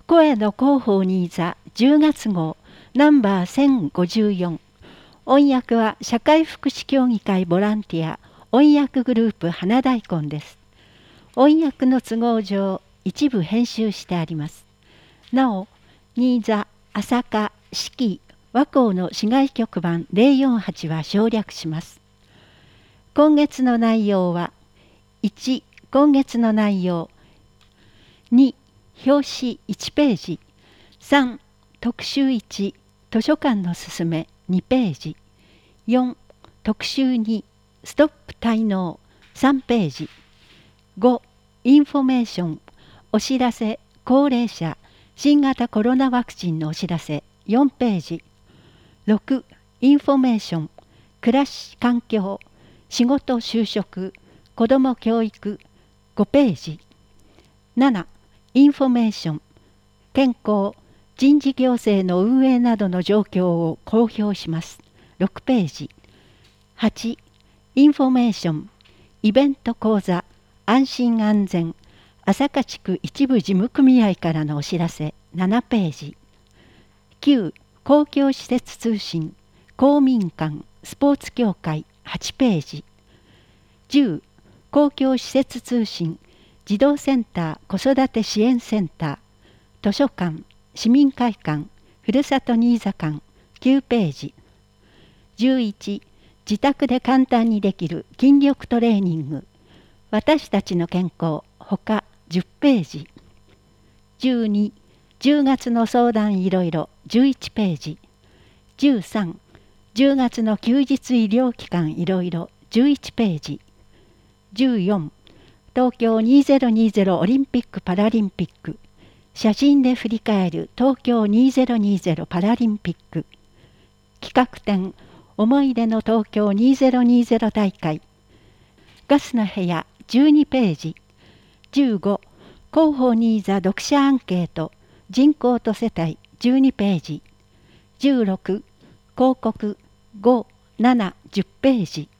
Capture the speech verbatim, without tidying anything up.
声の広報ニーザじゅうがつ号ナンバーせんごじゅうよん。音訳は社会福祉協議会ボランティア音訳グループ花大根です。音訳の都合上一部編集してあります。なお、新座、朝霞、四季、和光の市外局番ゼロよんはちは省略します。今月の内容は、いち、今月の内容、に、表紙いちページ、さん、特集いち、図書館のすすめにページ、よん、特集に、ストップ滞納さんページ、ご、インフォメーション、お知らせ、高齢者、新型コロナワクチンのお知らせよんページ、ろく、インフォメーション、暮らし、環境、仕事、就職、子ども教育ごページ、なな、インフォメーション、健康、人事行政の運営などの状況を公表しますろくページ、はち、インフォメーション、イベント講座、安心安全、朝霞地区一部事務組合からのお知らせななページ、きゅう、公共施設通信、公民館、スポーツ協会はちページ、じゅう、公共施設通信、児童センター、子育て支援センター、図書館、市民会館、ふるさと新座館きゅうページ、じゅういち、自宅で簡単にできる筋力トレーニング、私たちの健康ほかじゅっページ、じゅうに、じゅうがつの相談いろいろじゅういちページ、じゅうさん、じゅうがつの休日医療機関いろいろじゅういちページ、じゅうよん、東京にせんにじゅうオリンピック・パラリンピック、写真で振り返る東京にせんにじゅうパラリンピック、企画展思い出の東京にせんにじゅう大会、ガスの部屋じゅうにページ、じゅうご、広報ニーザ読者アンケート、人口と世帯じゅうにページ、じゅうろく、広告ご、なな、じゅっページ、